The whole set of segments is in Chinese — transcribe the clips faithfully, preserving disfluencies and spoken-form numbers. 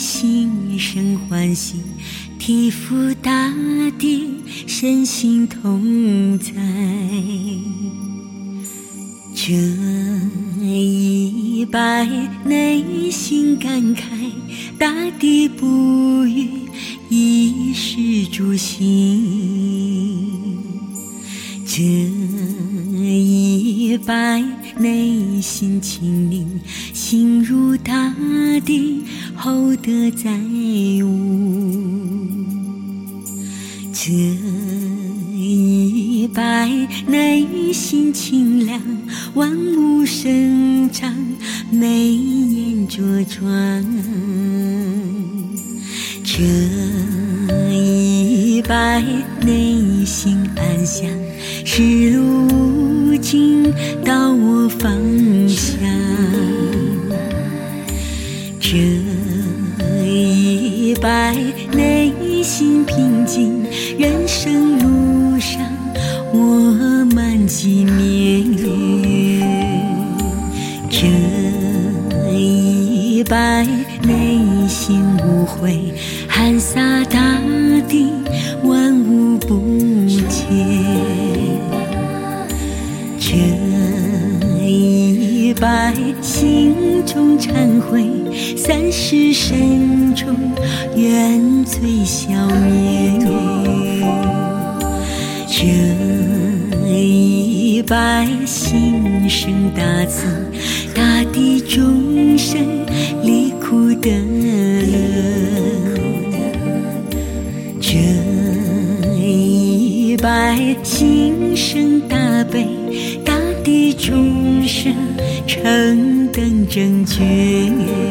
心生欢喜，体肤大地，身心同在。这一拜，内心感慨，大地不渝，一世诸行。这一拜，内心清明，心如大地，厚德载物。这一拜，内心清凉，万物生长，眉眼茁壮。这一拜，内心安详，世路无尽，到我方向。这一拜，内心平静，人生路上我满寂灭。这一拜，内心无悔，含洒大地，万物不竭。这一拜，心中忏悔，三世深重，冤罪消灭。这一拜，心生大慈，大地众生离苦得乐。这一拜，心生大悲，大地众生成等正觉。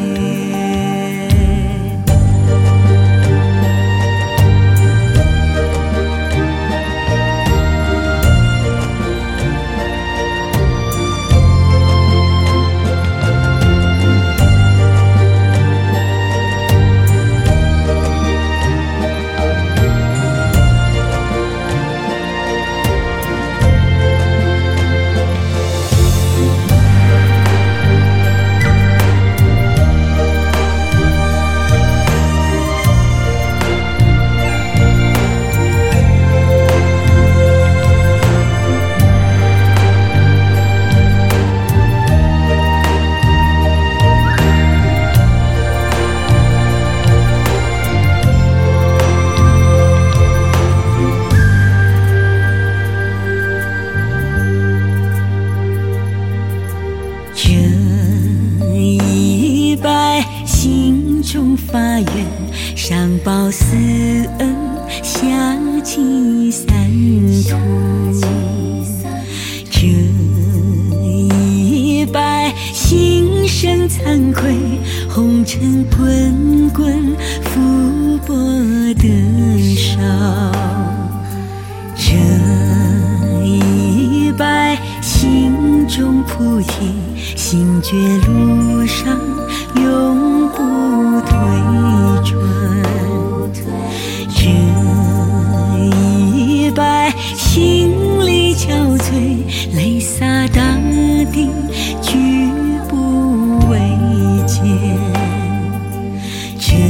发愿上报四恩，下济三途。这一拜，心生惭愧，红尘滚滚，福薄得少。这一拜，心中菩提，心觉路上永不退转。这一拜，心力憔悴，泪洒大地，举步维艰。这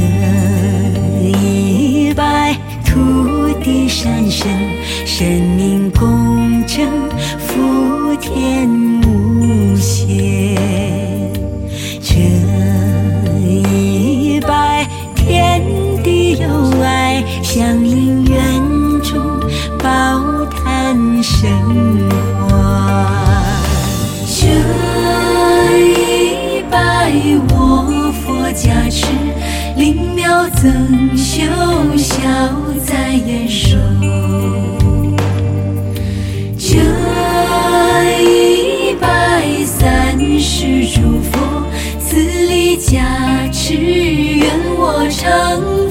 一拜，土地山神，生命公正，福田无限。这一拜，天地有爱，相邻园中，宝坛生花。这一拜，我佛加持，灵妙增修，消灾延寿。这一拜，三世诸佛，慈力加持，愿我常